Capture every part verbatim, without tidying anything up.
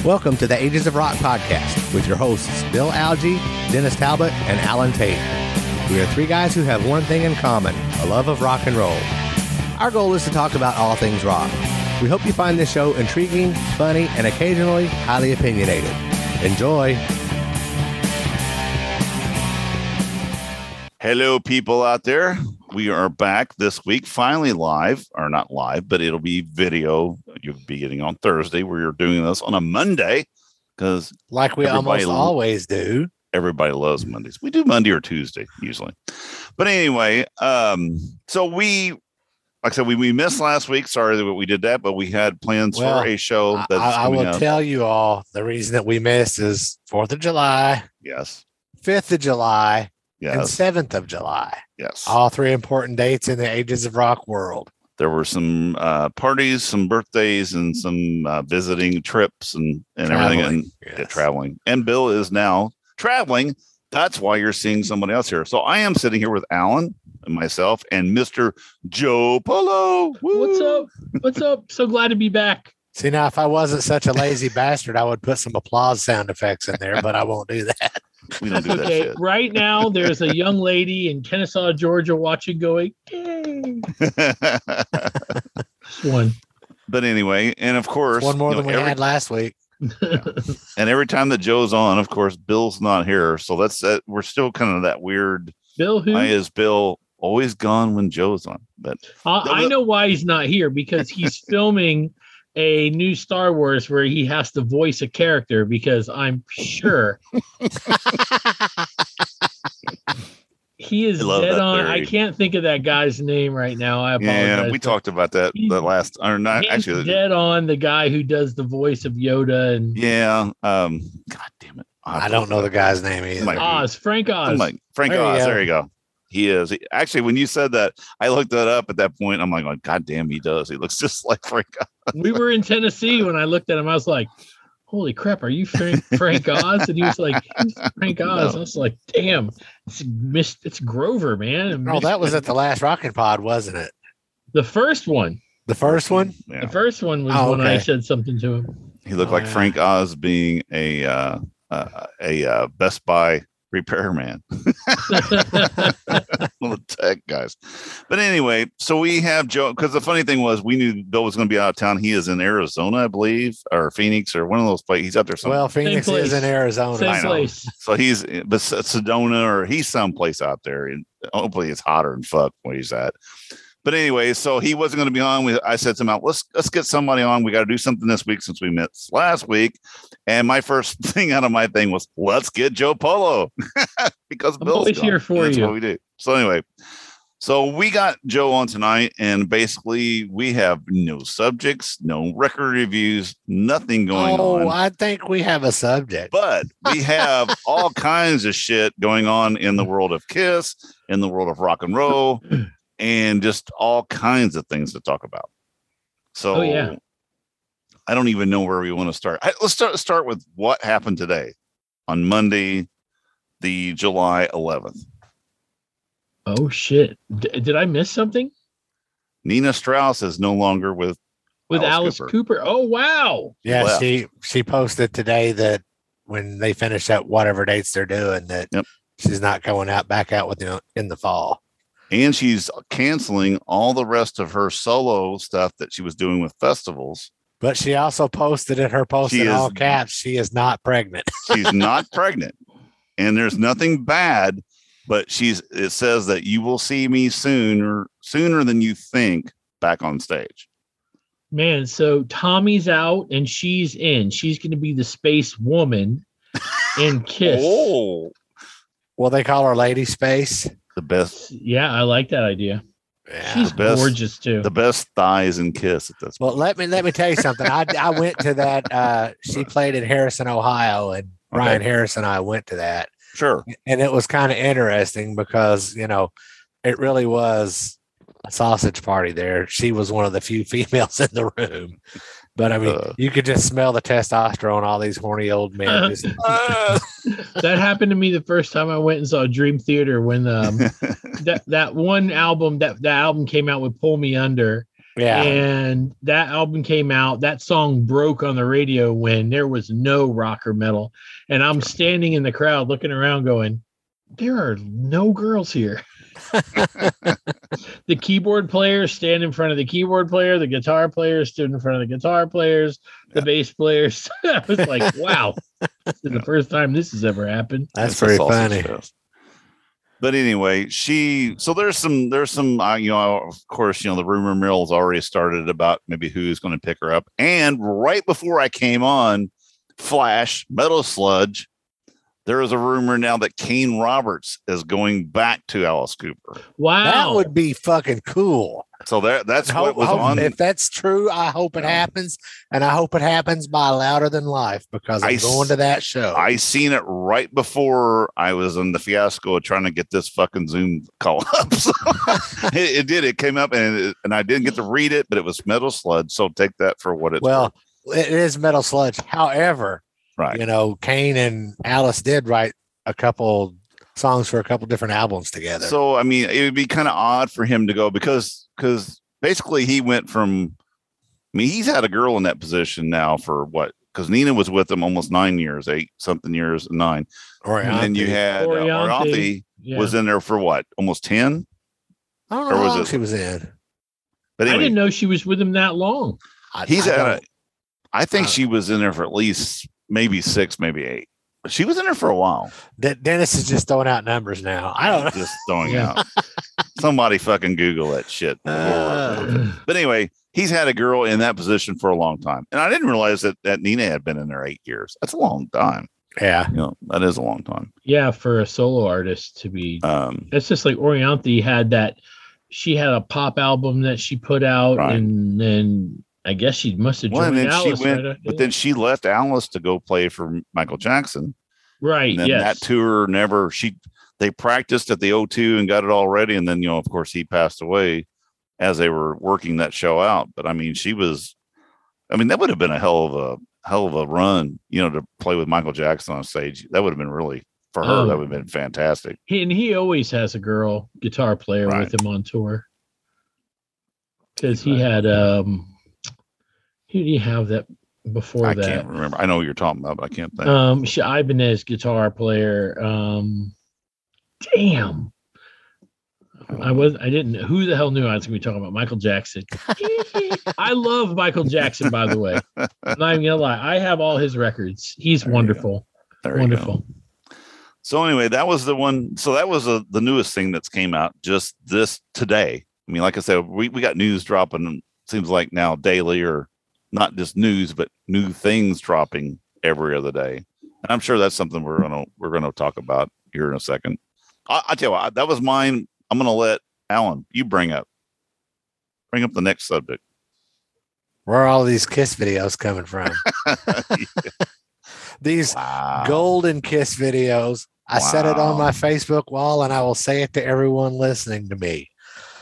Welcome to the Ages of Rock podcast with your hosts Bill Algie, Dennis Talbot, and Alan Tate. We are three guys who have one thing in common, a love of rock and roll. Our goal is to talk about all things rock. We hope you find this show intriguing, funny, and occasionally highly opinionated. Enjoy! Hello, people out there. We are back this week, finally live, or not live, but it'll be video. You'll be getting on Thursday. We're doing this on a Monday because, like we almost lo- always do, everybody loves Mondays. We do Monday or Tuesday usually, but anyway, um, so we, like I said, we we missed last week. Sorry that we did that, but we had plans well, for a show. That's I, I will out. tell you all the reason that we missed is Fourth of July. Yes. Fifth of July. Yes. And seventh of July. Yes. All three important dates in the Ages of Rock world. There were some uh, parties, some birthdays, and some uh, visiting trips and, and everything. And yes. yeah, traveling. And Bill is now traveling. That's why you're seeing somebody else here. So I am sitting here with Alan and myself and Mister Joe Polo. Woo! What's up? What's up? So glad to be back. See, now, if I wasn't such a lazy bastard, I would put some applause sound effects in there, but I won't do that. We don't do that okay, shit. Right now, there's a young lady in Kennesaw, Georgia, watching going, yay. One. But anyway, and of course, it's one more than know, we every, had last week. Yeah. And every time that Joe's on, of course, Bill's not here. So that's that. We're still kind of that weird. Bill, who why is Bill always gone when Joe's on? But uh, I know why he's not here, because he's filming a new Star Wars where he has to voice a character, because I'm sure he is dead on. Theory. I can't think of that guy's name right now. I apologize. Yeah, we talked about that he's, the last, or not actually. Dead on the guy who does the voice of Yoda. And yeah, um, God damn it, I, I don't know the guy's name either. Like, Oz, Frank Oz. Like Frank there Oz. You there you go. He is he, actually. When you said that, I looked that up at that point. I'm like, oh, God damn, he does. He looks just like Frank Oz. We were in Tennessee when I looked at him. I was like, holy crap, are you Frank, Frank Oz? And he was like, who's Frank Oz? No. I was like, damn, it's Miss, it's Grover, man. Oh, that was at the last Rockin' Pod, wasn't it? The first one. The first one? Yeah. The first one was oh, when okay. I said something to him. He looked oh, like yeah. Frank Oz being a uh, uh, a uh, Best Buy repairman. Well, the tech guys. But anyway, so we have Joe, because the funny thing was we knew Bill was going to be out of town. He is in Arizona, I believe, or Phoenix, or one of those places. He's out there somewhere. Well, Phoenix is in Arizona. Same place. So he's but Sedona, or he's someplace out there. And hopefully it's hotter than fuck where he's at. But anyway, so he wasn't going to be on. We, I said to him, let's let's get somebody on. We got to do something this week since we missed last week. And my first thing out of my thing was, let's get Joe Polo because I'm Bill's always gone. here for That's you. what we do. So anyway, so we got Joe on tonight, and basically we have no subjects, no record reviews, nothing going oh, on. Oh, I think we have a subject, but we have all kinds of shit going on in the world of Kiss, in the world of rock and roll. And just all kinds of things to talk about. So oh, yeah. I don't even know where we want to start. I, let's start start with what happened today on Monday, the July eleventh. Oh, shit. D- did I miss something? Nina Strauss is no longer with with Alice, Alice Cooper. Cooper. Oh, wow. Yeah, left. she she posted today that when they finish up whatever dates they're doing, that yep. she's not going out back out with you in the fall. And she's canceling all the rest of her solo stuff that she was doing with festivals. But she also posted in her post in all caps, she is not pregnant. She's not pregnant. And there's nothing bad, but she's it says that you will see me sooner, sooner than you think back on stage. Man, so Tommy's out and she's in. She's going to be the space woman in Kiss. Oh. Well, they call her Lady Space. The best. Yeah, I like that idea. Yeah, she's best, gorgeous too. The best thighs in Kiss at this point. Well, let me let me tell you something. I I went to that. Uh, she played in Harrison, Ohio, and Brian okay. Harris and I went to that. Sure. And it was kind of interesting because, you know, it really was a sausage party there. She was one of the few females in the room. But I mean, uh, you could just smell the testosterone, all these horny old men. Just, uh, that happened to me the first time I went and saw Dream Theater when um, that, that one album, that, that album came out with Pull Me Under. Yeah. And that album came out. That song broke on the radio when there was no rock or metal. And I'm standing in the crowd looking around going, there are no girls here. The keyboard players stand in front of the keyboard player. The guitar players stood in front of the guitar players. The yeah. bass players. I was like, wow. This is the first time this has ever happened. That's pretty funny. Fest. But anyway, she, so there's some, there's some, uh, you know, of course, you know, the rumor mill's already started about maybe who's going to pick her up. And right before I came on, Flash, Metal Sludge, there is a rumor now that Kane Roberts is going back to Alice Cooper. Wow. That would be fucking cool. So that, that's hope, what was hope, on. If that's true, I hope it yeah. happens. And I hope it happens by Louder Than Life because I'm I going to that show. I seen it right before I was in the fiasco of trying to get this fucking Zoom call up. So it, it did. It came up and it, and I didn't get to read it, but it was Metal Sludge. So take that for what it's well, worth. It is Metal Sludge. However, right. you know, Kane and Alice did write a couple songs for a couple different albums together. So, I mean, it would be kind of odd for him to go because, because basically he went from, I mean, he's had a girl in that position now for what? Because Nina was with him almost nine years, eight something years, nine. Orianthi. And then you had uh, Orianthi yeah. was in there for what? Almost ten? I don't know or was how long it, she was in. But anyway, I didn't know she was with him that long. He's I, at a, I think I she was in there for at least maybe six, maybe eight. But she was in there for a while. De- Dennis is just throwing out numbers now. I don't know. Just throwing yeah. out. Somebody fucking Google that shit. Uh, but anyway, he's had a girl in that position for a long time. And I didn't realize that, that Nina had been in there eight years. That's a long time. Yeah. You know, that is a long time. Yeah, for a solo artist to be. Um, it's just like Orianthi had that. She had a pop album that she put out. Right. And then I guess she must have joined well, and then Alice. She went, right but then she left Alice to go play for Michael Jackson. Right. And then yes. that tour never, she, they practiced at the O two and got it all ready. And then, you know, of course, he passed away as they were working that show out. But I mean, she was, I mean, that would have been a hell of a, hell of a run, you know, to play with Michael Jackson on stage. That would have been really, for her, um, that would have been fantastic. He, and he always has a girl guitar player right. with him on tour. Because he had, um, who did he have that before I that? I can't remember. I know what you're talking about, but I can't think. Um, Ibanez guitar player. Um, damn. I was. I didn't. Who the hell knew I was going to be talking about Michael Jackson? I love Michael Jackson, by the way. I'm not even gonna lie. I have all his records. He's there wonderful. Wonderful. So anyway, that was the one. So that was a, the newest thing that's came out just this today. I mean, like I said, we, we got news dropping. Seems like now daily, or not just news, but new things dropping every other day. And I'm sure that's something we're gonna we're gonna talk about here in a second. I, I tell you what, that was mine. I'm gonna let Alan you bring up bring up the next subject. Where are all these Kiss videos coming from? yeah. These wow. golden Kiss videos. I wow. said it on my Facebook wall, and I will say it to everyone listening to me.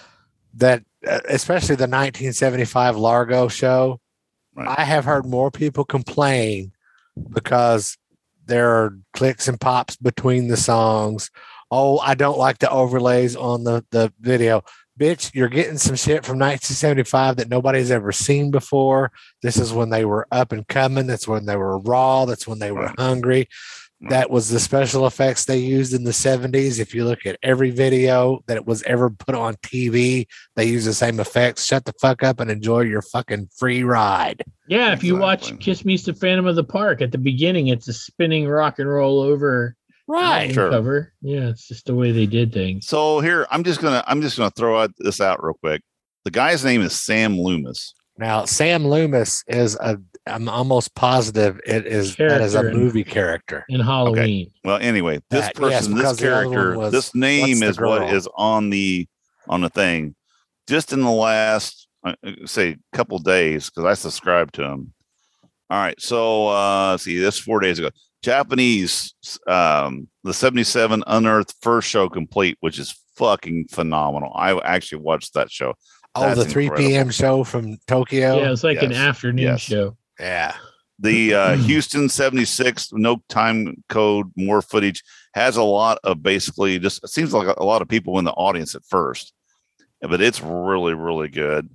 That uh, especially the nineteen seventy-five Largo show, right. I have heard more people complain because there are clicks and pops between the songs. Oh, I don't like the overlays on the, the video. Bitch, you're getting some shit from nineteen seventy-five that nobody's ever seen before. This is when they were up and coming. That's when they were raw. That's when they were hungry. That was the special effects they used in the seventies. If you look at every video that was ever put on T V, they use the same effects. Shut the fuck up and enjoy your fucking free ride. Yeah, if exactly. you watch Kiss Me to Phantom of the Park, at the beginning, it's a spinning rock and roll over right sure. cover. Yeah, it's just the way they did things. So here, I'm just gonna I'm just gonna throw out this out real quick. The guy's name is Sam Loomis. Now, Sam Loomis is a, I'm almost positive it is, that is a movie character. In Halloween. Okay. Well, anyway, this that, person, yes, this character, was, this name is what is on the, on the thing. Just in the last, uh, say, couple days, because I subscribed to him. All right. So, uh, see, this four days ago. Japanese, um, the seventy-seven Unearthed First Show Complete, which is fucking phenomenal. I actually watched that show. Oh, the three p.m. show from Tokyo. Yeah, it's like yes. an afternoon yes. show. Yeah. The uh, Houston seventy-six, no time code, more footage, has a lot of basically just, it seems like a lot of people in the audience at first, but it's really, really good.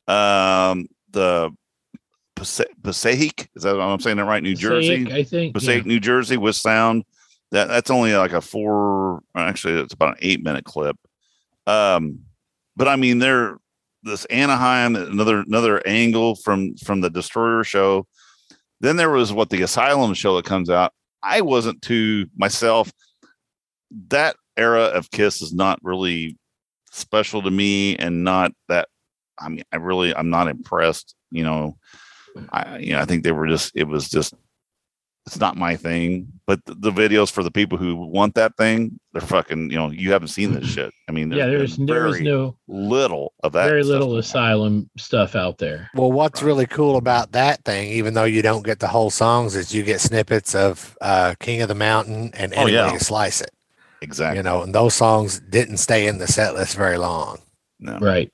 Um, the Passaic, is that what I'm saying that right? New Passaic, Jersey, I think. Passaic, Yeah. New Jersey with sound. That that's only like a four. Actually, it's about an eight minute clip. Um, but I mean, they're this Anaheim, another another angle from from the Destroyer show. Then there was what the Asylum show that comes out. I wasn't too myself. That era of Kiss is not really special to me, and not that. I mean, I really, I'm not impressed. You know, I, you know, I think they were just. It was just. It's not my thing. But the, the videos for the people who want that thing, they're fucking. You know, you haven't seen this shit. I mean, Yeah, there's there was no little of that. Very stuff little going on. Asylum stuff out there. Well, what's Right. really cool about that thing, even though you don't get the whole songs, is you get snippets of uh, King of the Mountain and Oh, Any yeah. Way to Slice It. Exactly. You know, and those songs didn't stay in the set list very long. No. Right.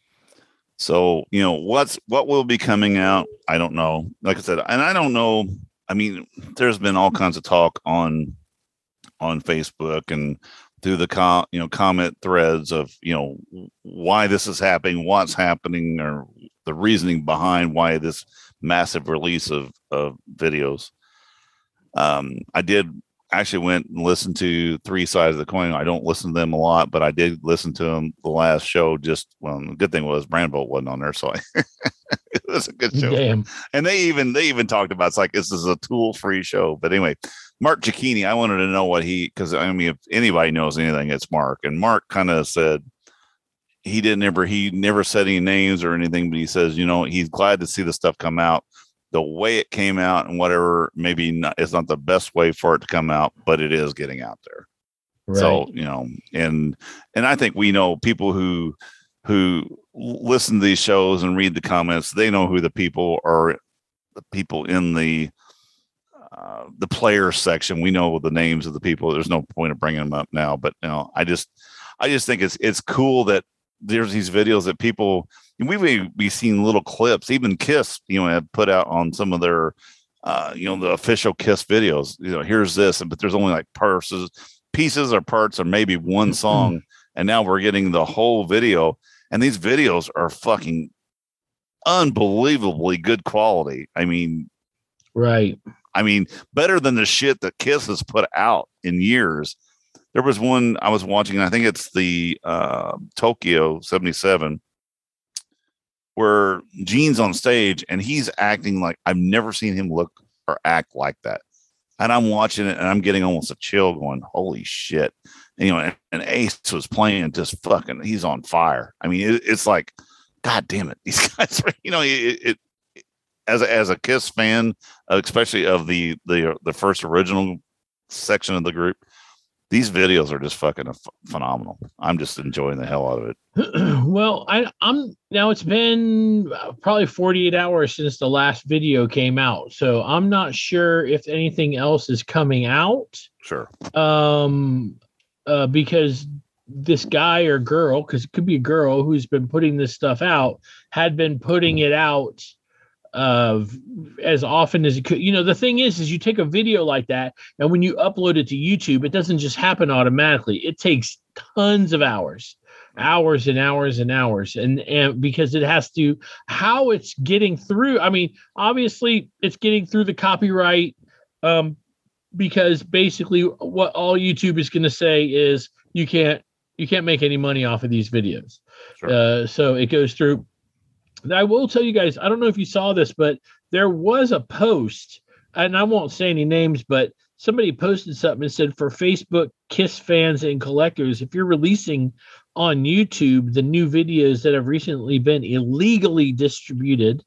So, you know, what's what will be coming out? I don't know. Like I said, and I don't know. I mean, there's been all kinds of talk on on Facebook and through the com, you know, comment threads of, you know, why this is happening, what's happening, or the reasoning behind why this massive release of of videos. Um, I did actually went and listened to Three Sides of the Coin. I don't listen to them a lot, but I did listen to them the last show. Just well, the good thing was Brandvolt wasn't on there, so I, it was a good show. Damn. And they even they even talked about it's like this is a tool free show. But anyway, Mark Cicchini, I wanted to know what he because I mean if anybody knows anything, it's Mark. And Mark kind of said he didn't ever he never said any names or anything, but he says, you know, he's glad to see the stuff come out. The way it came out and whatever, maybe not, it's not the best way for it to come out, but it is getting out there. Right. So, you know, and, and I think we know people who, who listen to these shows and read the comments, they know who the people are, the people in the, uh, the player section. We know the names of the people. There's no point of bringing them up now, but you know, I just, I just think it's, it's cool that there's these videos that people, and we've we seen little clips, even Kiss, you know, have put out on some of their, uh, you know, the official Kiss videos. You know, here's this, but there's only like parts, pieces or parts, or maybe one song, and now we're getting the whole video. And these videos are fucking unbelievably good quality. I mean, Right. I mean, better than the shit that Kiss has put out in years. There was one I was watching, and I think it's the uh, Tokyo seventy-seven. Where Gene's on stage and he's acting like I've never seen him look or act like that. And I'm watching it and I'm getting almost a chill going, holy shit. And, you know, and, and Ace was playing just fucking, he's on fire. I mean, it, it's like, God damn it. These guys, are, you know, it, it as a, as a Kiss fan, especially of the, the, the first original section of the group, these videos are just fucking f- phenomenal. I'm just enjoying the hell out of it. Well, I, I'm now it's been probably forty-eight hours since the last video came out. So I'm not sure if anything else is coming out. Sure. Um, uh, because this guy or girl, because it could be a girl who's been putting this stuff out, had been putting it out uh as often as it could. You know, the thing is is you take a video like that, and when you upload it to YouTube, it doesn't just happen automatically. It takes tons of hours hours and hours and hours and and because it has to, how it's getting through, I mean, obviously it's getting through the copyright, um because basically what all YouTube is going to say is you can't you can't make any money off of these videos. Sure. Uh so it goes through. I will tell you guys, I don't know if you saw this, but there was a post, and I won't say any names, but somebody posted something and said, for Facebook Kiss fans and collectors, if you're releasing on YouTube the new videos that have recently been illegally distributed,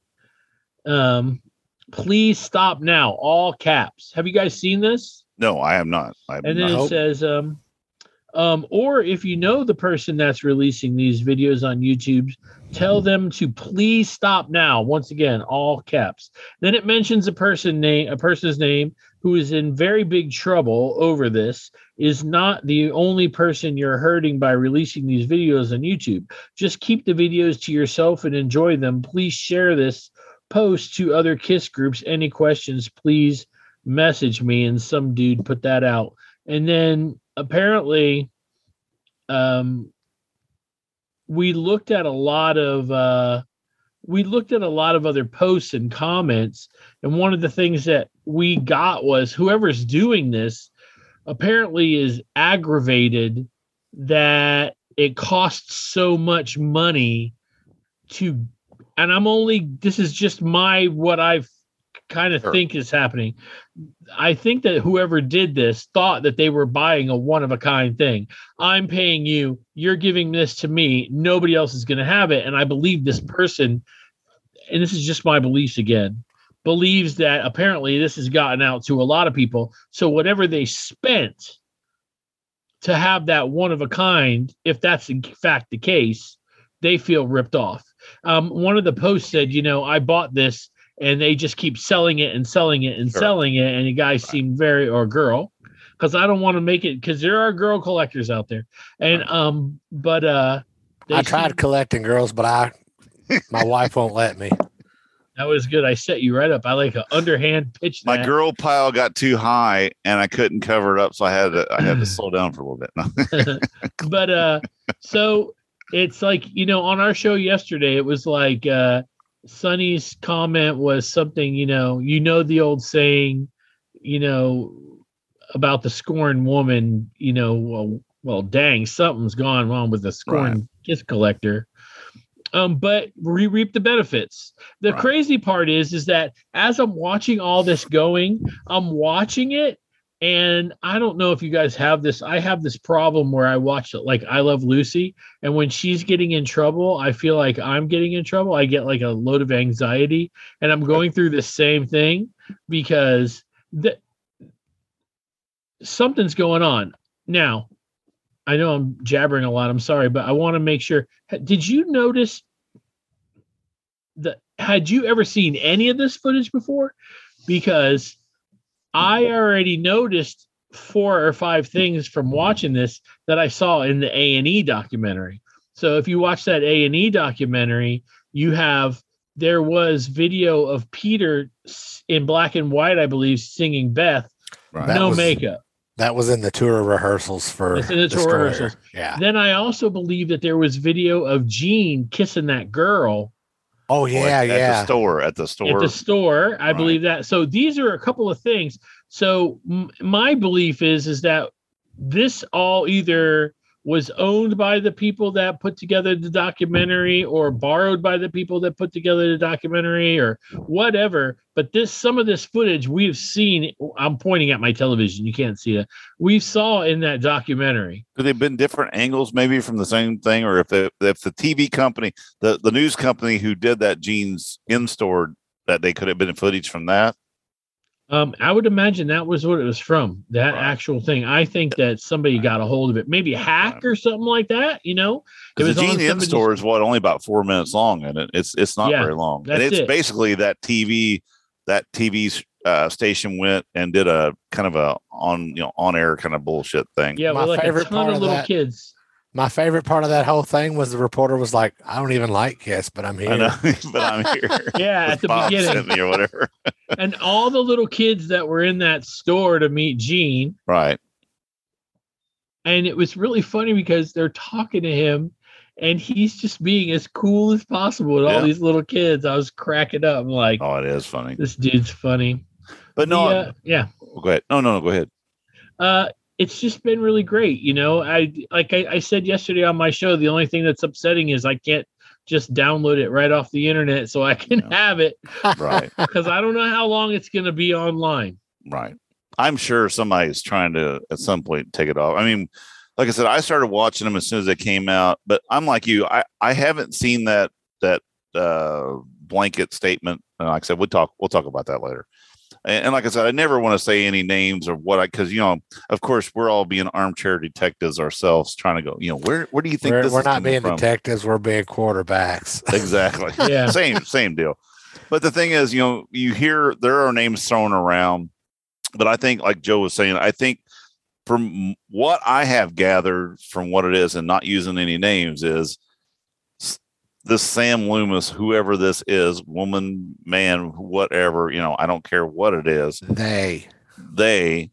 um, please stop now, all caps. Have you guys seen this? No, I have not. I have And then not. it says, um, um, or if you know the person that's releasing these videos on YouTube, tell them to please stop now. Once again, all caps. Then it mentions a person name, a person's name who is in very big trouble over this, is not the only person you're hurting by releasing these videos on YouTube. Just keep the videos to yourself and enjoy them. Please share this post to other Kiss groups. Any questions, please message me. And some dude put that out. And then apparently, um, we looked at a lot of uh, we looked at a lot of other posts and comments, and one of the things that we got was whoever's doing this apparently is aggravated that it costs so much money to, and I'm only, this is just my, what I've kind of sure. think is happening. I think that whoever did this thought that they were buying a one of a kind thing. I'm paying you, you're giving this to me, nobody else is going to have it. And I believe this person, and this is just my beliefs again, believes that apparently this has gotten out to a lot of people. So whatever they spent to have that one of a kind, if that's in fact the case, they feel ripped off. Um, one of the posts said, you know, I bought this and they just keep selling it and selling it and sure. selling it. And the guy right. seemed very, or girl, because I don't want to make it, because there are girl collectors out there. And, right. um, but, uh, I tried seem, collecting girls, but I, my wife won't let me. That was good. I set you right up. I like an underhand pitch. My that. girl pile got too high and I couldn't cover it up. So I had to, I had to slow down for a little bit. No. But, uh, so it's like, you know, on our show yesterday, it was like, uh, Sonny's comment was something, you know, you know, the old saying, you know, about the scorned woman, you know, well, well, dang, something's gone wrong with the scorned right. kiss collector. Um, but we reap the benefits. The right. crazy part is, is that as I'm watching all this going, I'm watching it. And I don't know if you guys have this. I have this problem where I watch it like I Love Lucy. And when she's getting in trouble, I feel like I'm getting in trouble. I get like a load of anxiety. And I'm going through the same thing because the, something's going on. Now, I know I'm jabbering a lot. I'm sorry, but I want to make sure. Did you notice that? Had you ever seen any of this footage before? Because I already noticed four or five things from watching this that I saw in the A and E documentary. So if you watch that A and E documentary, you have, there was video of Peter in black and white, I believe, singing Beth, right. no was, makeup. That was in the tour rehearsals for it's in the tour rehearsals. Yeah. Then I also believe that there was video of Gene kissing that girl. Oh yeah, at, yeah. At the store, at the store, at the store. I right. believe that. So these are a couple of things. So m- my belief is, is that this all either was owned by the people that put together the documentary or borrowed by the people that put together the documentary or whatever. But this, some of this footage we've seen, I'm pointing at my television. You can't see it. We saw in that documentary. Could they've been different angles, maybe from the same thing, or if the, if the T V company, the, the news company who did that Gene's in-store, that they could have been footage from that? Um, I would imagine that was what it was from, that right. actual thing. I think that somebody got a hold of it, maybe a hack right. or something like that, you know? It was the Gene in store is what, only about four minutes long, and it, it's it's not yeah, very long. And it's it. basically that T V, that T V uh, station went and did a kind of a on you know on air kind of bullshit thing. Yeah, well, like a ton of little that, kids. My favorite part of that whole thing was the reporter was like, "I don't even like Kiss, but I'm here." I know, but I'm here. Yeah, at the Bob beginning or whatever. And all the little kids that were in that store to meet Gene, right? And it was really funny because they're talking to him, and he's just being as cool as possible with yeah. all these little kids. I was cracking up. I'm like, "Oh, it is funny. This dude's funny." But no, the, uh, yeah. Go ahead. No, no, no. Go ahead. Uh. It's just been really great. You know, I like I, I said yesterday on my show, the only thing that's upsetting is I can't just download it right off the internet so I can yeah. have it. Right. Because I don't know how long it's going to be online. Right. I'm sure somebody's trying to at some point take it off. I mean, like I said, I started watching them as soon as they came out, but I'm like you. I, I haven't seen that that uh, blanket statement. And like I said, we'll talk we'll talk about that later. And, and like I said, I never want to say any names or what I, because, you know, of course, we're all being armchair detectives ourselves trying to go, you know, where, where do you think we're, this we're is not being from? detectives. We're being quarterbacks. Exactly. Yeah. Same, same deal. But the thing is, you know, you hear there are names thrown around, but I think, like Joe was saying, I think from what I have gathered from what it is and not using any names is this Sam Loomis, whoever this is, woman, man, whatever, you know, I don't care what it is. They, they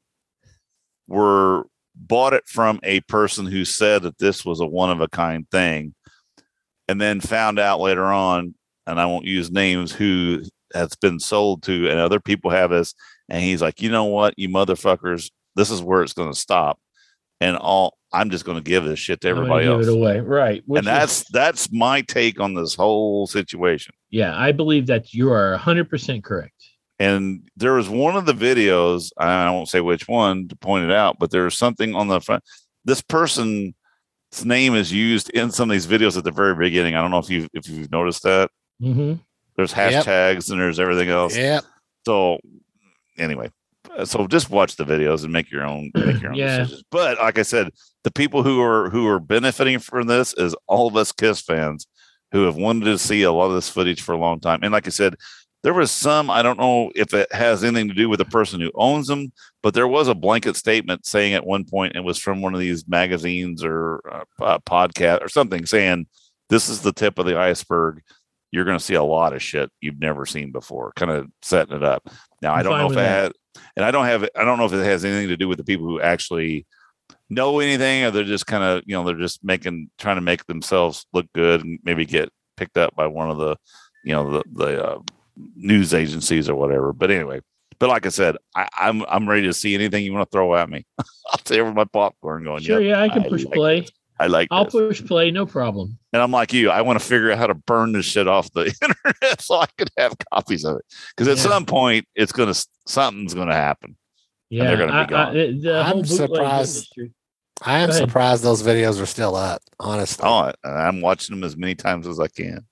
were bought it from a person who said that this was a one of a kind thing, and then found out later on and I won't use names, who has been sold to, and other people have this. And he's like, you know what, you motherfuckers, this is where it's going to stop. And all I'm just going to give this shit to everybody give else. Give it away, right? And that's is, that's my take on this whole situation. Yeah, I believe that you are one hundred percent correct. And there was one of the videos, I won't say which one to point it out, but there's something on the front. This person's name is used in some of these videos at the very beginning. I don't know if you if you've noticed that. Mm-hmm. There's hashtags yep. and there's everything else. Yeah. So anyway, so just watch the videos and make your own make your own yeah. decisions. But like I said, the people who are who are benefiting from this is all of us KISS fans who have wanted to see a lot of this footage for a long time. And like I said, there was some, I don't know if it has anything to do with the person who owns them, but there was a blanket statement saying at one point, it was from one of these magazines or uh, uh, podcast or something, saying this is the tip of the iceberg. You're going to see a lot of shit you've never seen before, kind of setting it up. Now, I don't know if it had, and I don't have, I don't know if it has anything to do with the people who actually know anything, or they're just kind of, you know, they're just making, trying to make themselves look good and maybe get picked up by one of the, you know, the, the, uh, news agencies or whatever. But anyway, but like I said, I, I'm I'm ready to see anything you want to throw at me. I'll take over my popcorn going. Sure, yep, yeah, I can I push like play. This. I like. I'll this. push play, no problem. And I'm like you. I want to figure out how to burn this shit off the internet so I can have copies of it. Because at yeah. some point, it's gonna something's gonna happen. Yeah, they're gonna I, be gone. I, the I'm surprised. Industry. I am surprised those videos are still up. Honestly, oh, I'm watching them as many times as I can.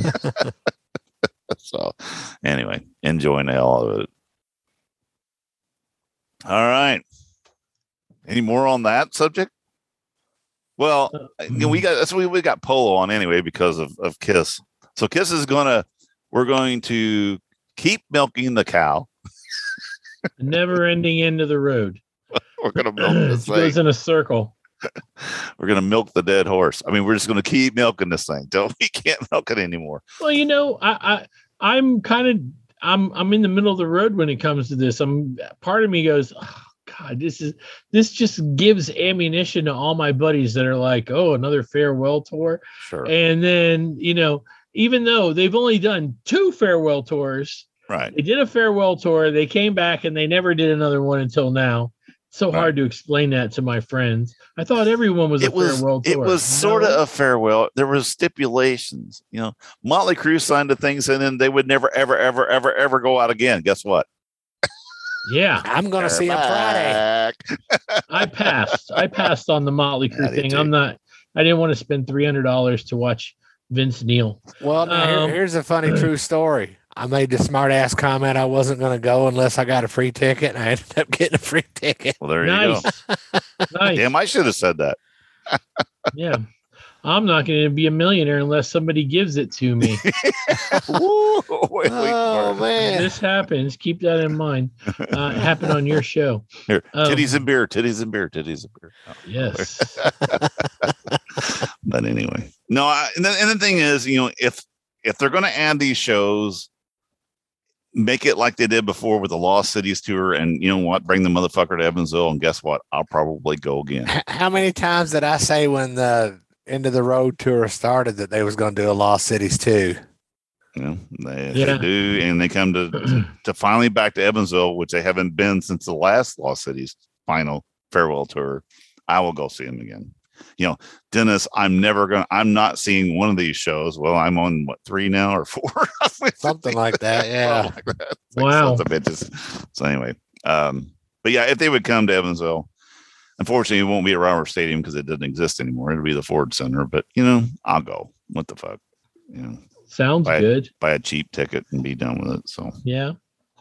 So anyway, enjoying the hell of it. All right. Any more on that subject? Well, you know, we got that's we we got Polo on anyway because of, of KISS. So KISS is gonna we're going to keep milking the cow. Never ending end of the road. We're gonna milk this thing. It goes in a circle. We're gonna milk the dead horse. I mean, we're just gonna keep milking this thing. Don't we can't milk it anymore. Well, you know, I, I I'm kind of I'm I'm in the middle of the road when it comes to this. I'm part of me goes, oh, God, this is this just gives ammunition to all my buddies that are like, oh, another farewell tour. Sure. And then, you know, even though they've only done two farewell tours, right? They did a farewell tour, they came back and they never did another one until now. So hard to explain that to my friends. I thought everyone was it a was, farewell tour. It was sort of a farewell. There was stipulations. You know, Motley Crue signed the things, and then they would never, ever, ever, ever, ever go out again. Guess what? Yeah, I'm going to see back. him Friday. I passed. I passed on the Motley Crue thing. I'm not. I didn't want to spend three hundred dollars to watch Vince Neil. Well, now, um, here, here's a funny true story. I made the smart ass comment I wasn't going to go unless I got a free ticket, and I ended up getting a free ticket. Well, there nice. you go. Nice. Damn, I should have said that. Yeah. I'm not going to be a millionaire unless somebody gives it to me. Ooh, wait, wait, oh, man. This happens. Keep that in mind. Uh, it happened on your show. Here, titties um, and beer, titties and beer, titties and beer. Oh, yes. But anyway, no, I, and, the, and the thing is, you know, if if they're going to add these shows, make it like they did before with the Lost Cities tour, and you know what, bring the motherfucker to Evansville, and guess what? I'll probably go again. How many times did I say when the End of the Road tour started that they was going to do a Lost Cities too? You know, they, yeah. they do, and they come to to finally back to Evansville, which they haven't been since the last Lost Cities final farewell tour. I will go see them again. You know, Dennis, I'm never going to, I'm not seeing one of these shows. Well, I'm on what, three now or four? Something like that. Yeah. Like that. Like wow. Bitches. So anyway, um, but yeah, if they would come to Evansville, unfortunately, it won't be at Robert Stadium because it doesn't exist anymore. It'll be the Ford Center, but you know, I'll go. What the fuck? You know, sounds buy good. A, buy a cheap ticket and be done with it. So yeah.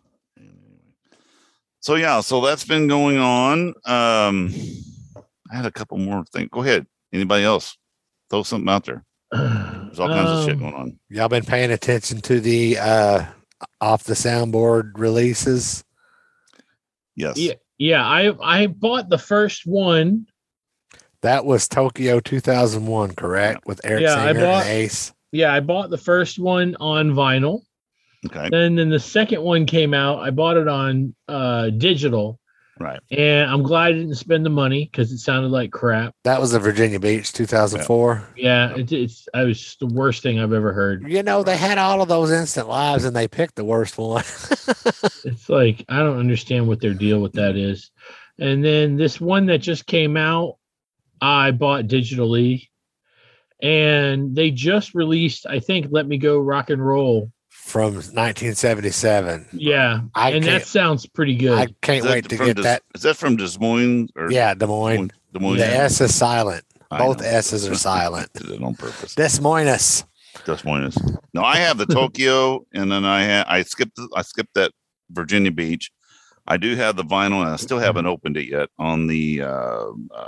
So yeah, so that's been going on. Um, I had a couple more things. Go ahead. Anybody else? Throw something out there. There's all kinds um, of shit going on. Y'all been paying attention to the uh, off the soundboard releases? Yes. Yeah. Yeah, I I bought the first one. That was Tokyo two thousand one, correct? With Eric yeah, Singer I bought, and Ace. Yeah, I bought the first one on vinyl. Okay. And then the second one came out. I bought it on uh, digital. Right. And I'm glad I didn't spend the money because it sounded like crap. That was the Virginia Beach two thousand four. Yeah, it, it's it was the worst thing I've ever heard. You know, they had all of those instant lives and they picked the worst one. It's like, I don't understand what their deal with that is. And then this one that just came out, I bought digitally. And they just released, I think, Let Me Go Rock and Roll. From nineteen seventy-seven. Yeah. I and that sounds pretty good. I can't wait to get Des, that. Is that from Des Moines? Or yeah, Des Moines. Des Moines. The S is silent. I Both know. S's are silent. Did it on purpose. Des Moines. Des Moines. No, I have the Tokyo, and then I ha- I skipped I skipped that Virginia Beach. I do have the vinyl, and I still haven't opened it yet on the uh, uh,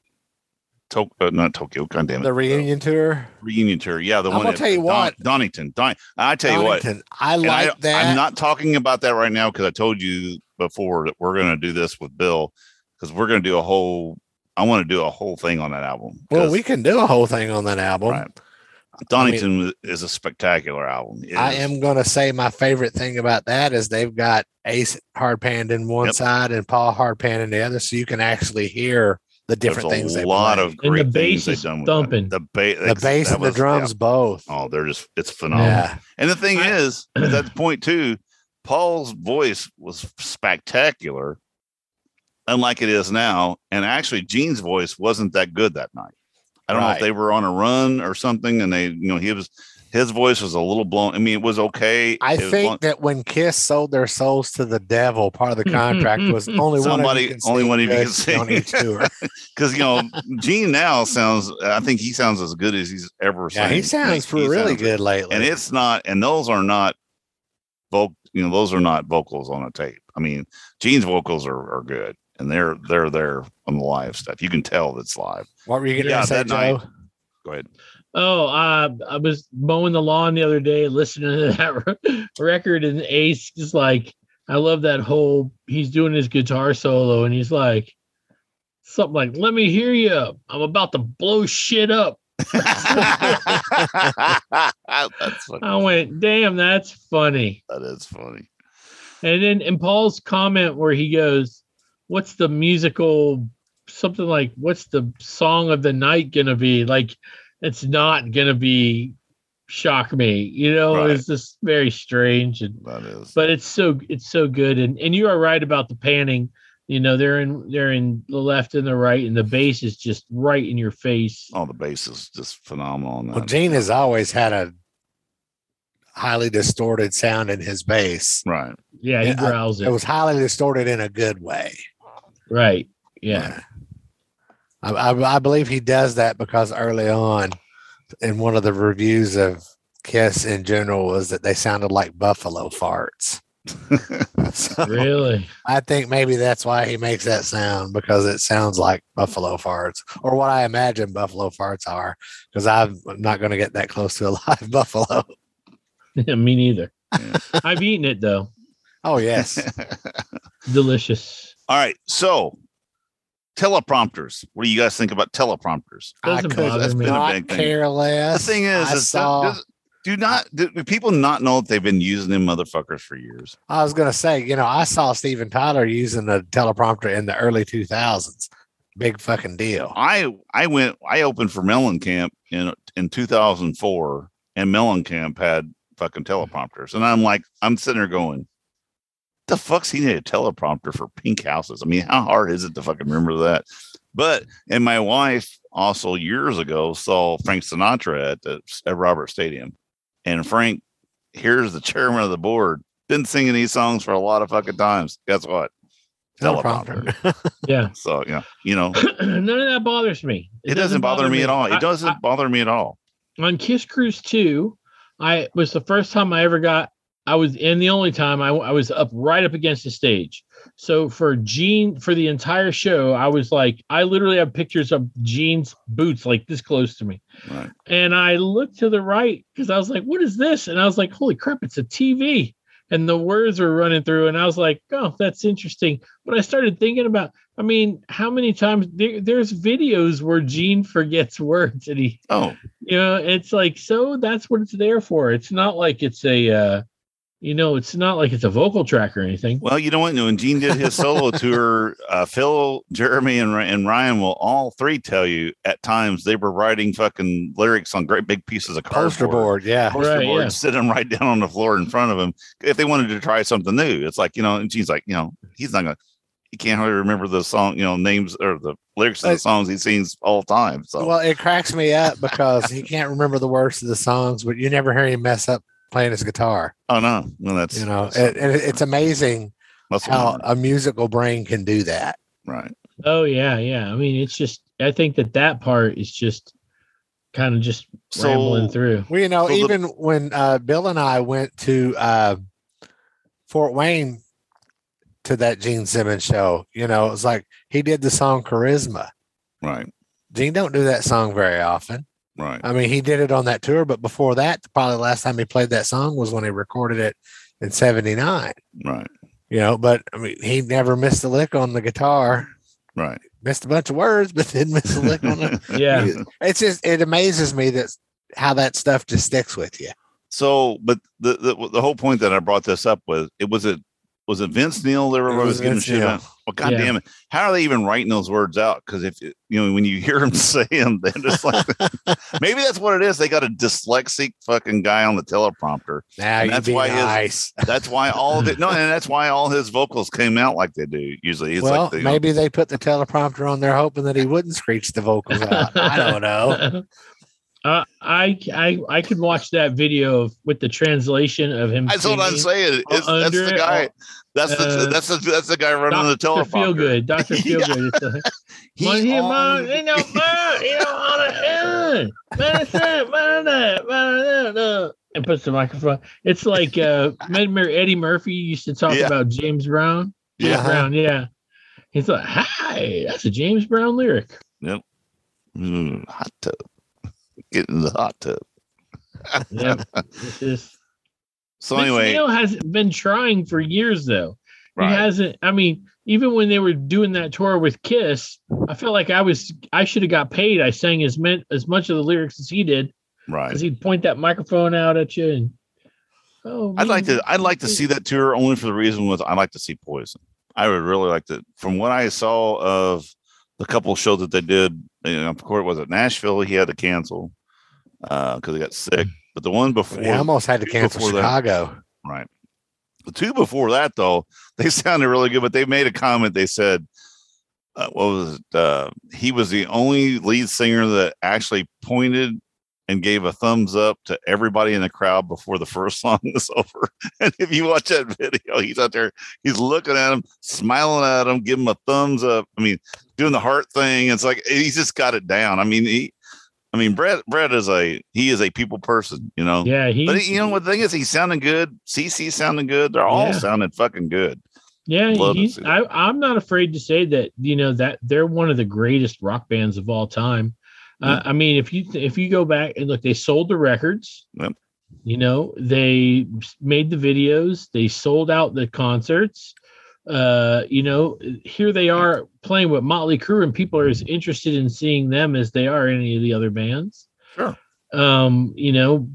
to- uh not Tokyo. God damn it, The reunion tour. reunion tour. Yeah, the I'm one. gonna at tell you Don- what. Donington. Don- I tell you what. Donington. I And like I, that. I'm not talking about that right now because I told you before that we're going to do this with Bill because we're going to do a whole. I want to do a whole thing on that album. well, 'cause- we can do a whole thing on that album. Right. Donington is a spectacular album. It I is. am going to say my favorite thing about that is they've got Ace Hardpan in one Yep. side and Paul Hardpan in the other, so you can actually hear the different There's things. a they lot play. of And great the bass things they've is done with thumping. that. The, ba- the bass that and the was- drums yeah. both. Oh, they're just it's phenomenal. Yeah, And the thing I- is, at that point too, Paul's voice was spectacular, unlike it is now. And actually, Gene's voice wasn't that good that night. I don't know Right. if they were on a run or something, and they, you know, he was his voice was a little blown. I mean, it was okay. I It was think blown- that when Kiss sold their souls to the devil, part of the contract was only Somebody- one of you can only sing one of you can good sing. on each tour. because you know Gene now sounds. I think he sounds as good as he's ever. Yeah, he sang. sounds He really sounds- good lately. and it's not. And those are not voc. You know, those are not vocals on a tape. I mean, Gene's vocals are, are good, and they're they're there on the live stuff. You can tell that's live. what were you going to Yeah, say, that Joe? night. Go ahead. Oh, uh, I was mowing the lawn the other day, listening to that re- record, and Ace is like, I love that whole, he's doing his guitar solo, and he's like, something like, let me hear you. I'm about to blow shit up. That's funny. I went, damn, that's funny. That is funny. And then in Paul's comment where he goes, what's the musical, something like, what's the song of the night going to be? Like, it's not going to be Shock Me, you know, Right. it's just very strange. And, That is. but it's so, it's so good. And, and you are right about the panning, you know, they're in, they're in the left and the right, and the bass is just right in your face. Oh, the bass is just phenomenal. On that. Well, Gene has always had a highly distorted sound in his bass. Right. Yeah. He Yeah, I- growls It it. was highly distorted in a good way. Right. Yeah. I, I, I believe he does that because early on in one of the reviews of Kiss in general was that they sounded like buffalo farts. So Really? I think maybe that's why he makes that sound, because it sounds like buffalo farts, or what I imagine buffalo farts are, because I'm not going to get that close to a live buffalo. Me neither. Yeah. I've eaten it though. Oh, yes. Delicious. All right. So teleprompters. What do you guys think about teleprompters? I Doesn't could bother me. been a not big thing. care The less. thing is, I is saw, does, do not do people not know that they've been using them motherfuckers for years? I was going to say, you know, I saw Steven Tyler using the teleprompter in the early two thousands. Big fucking deal. I I went I opened for Mellencamp in in two thousand four, and Mellencamp had fucking teleprompters, and I'm like, I'm sitting there going, the fuck's he need a teleprompter for Pink Houses? I mean, how hard is it to fucking remember that? But and my wife also years ago saw Frank Sinatra at the at Robert Stadium, and Frank, here's the chairman of the board, been singing these songs for a lot of fucking times. Guess what? Teleprompter. Yeah. So yeah, you know, None of that bothers me. it, doesn't bother me at all. It I- doesn't I- bother me at all. on Kiss Cruise two, I was the first time I ever got, I was in the only time I, I was up right up against the stage. So for Gene, for the entire show, I was like, I literally have pictures of Gene's boots like this close to me. Right. And I looked to the right because I was like, what is this? And I was like, holy crap, it's a T V. And the words were running through, and I was like, oh, that's interesting. But I started thinking about, I mean, how many times there, there's videos where Gene forgets words and he, Oh, you know, it's like, so that's what it's there for. It's not like it's a, uh, you know, it's not like it's a vocal track or anything. Well, you know what? When Gene did his solo tour, uh, Phil, Jeremy, and, and Ryan will all three tell you at times they were writing fucking lyrics on great big pieces of cardboard. Poster board, yeah. Poster Right, board, yeah. sitting right down on the floor in front of him if they wanted to try something new. It's like, you know, and Gene's like, you know, he's not gonna, he can't hardly remember the song, you know, names or the lyrics of the songs he sings all the time. So, Well, it cracks me up because he can't remember the words of the songs, but you never hear him mess up playing his guitar. oh no, no, that's You know, that's, and it, it's amazing muscle how memory. a musical brain can do that. Right. Oh yeah, yeah. I mean, it's just I think that that part is just kind of just So- rambling through. Well, you know, So the- even when uh, Bill and I went to uh, Fort Wayne to that Gene Simmons show, you know, it was like he did the song Charisma. Right. Gene don't do that song very often. Right. I mean, he did it on that tour, but before that, probably the last time he played that song was when he recorded it in seventy-nine. Right. You know, but I mean, he never missed a lick on the guitar. Right. Missed a bunch of words, but didn't miss a lick on it. Yeah. It's just, it amazes me that how that stuff just sticks with you. So, but the, the the whole point that I brought this up was it was it was it Vince Neil that It everybody was was getting Vince shit Neil. on? Well, God Yeah. damn it! How are they even writing those words out? Because if it- you know when you hear them say them, they're just like maybe that's what it is. They got a dyslexic fucking guy on the teleprompter. Now And you that's be why his- nice. That's why all of it. No, and that's why all his vocals came out like they do. Usually, it's Well, like they, maybe they put the teleprompter on there hoping that he wouldn't screech the vocals out. I don't know. Uh, I I I could watch that video of, with the translation of him. That's what I'm singing. saying. It's, that's under the it, guy. or- That's the uh, that's the that's the guy running the Doctor teleprompter. Feel Good. Doctor Feel Yeah. Good. It's a, He Man, he, on- man, you know, man, you know, on the end. Man, it's that, man, that, man, that, that. And puts the microphone. It's like uh, remember Eddie Murphy used to talk Yeah. about James Brown. James Yeah. Brown, yeah. He's like, "Hi, that's a James Brown lyric." Mm, hot tub. Get in the hot tub. Yeah, it's just. So Vince anyway, Neil has been trying for years, though. right. He hasn't. I mean, even when they were doing that tour with Kiss, I felt like I was. I should have got paid. I sang as meant as much of the lyrics as he did right. because he'd point that microphone out at you and. Oh, I'd like man. to. I'd like to see that tour only for the reason was I like to see Poison. I would really like to. From what I saw of the couple of shows that they did, you know, of course, was it Nashville? He had to cancel because he got sick. But the one before, They almost had to cancel before that- Chicago. right? The two before that, though, they sounded really good. But they made a comment. They said, uh, "What was it? Uh, he was the only lead singer that actually pointed." And gave a thumbs up to everybody in the crowd before the first song was over. And if you watch that video, he's out there, he's looking at him, smiling at him, giving him a thumbs up. I mean, doing the heart thing. It's like he's just got it down. I mean, he, I mean, Brett, Brett is a he is a people person, you know. Yeah, he. But you know what the thing is, he's sounding good. C C sounding good. They're all Yeah. sounding fucking good. Yeah, Love to he's. see that. I, I'm not afraid to say that. You know that they're one of the greatest rock bands of all time. Uh, I mean, if you if you go back and look, they sold the records. Yep. You know, they made the videos. They sold out the concerts. Uh, you know, here they are playing with Motley Crue, and people are as interested in seeing them as they are any of the other bands. Sure. Um, you know,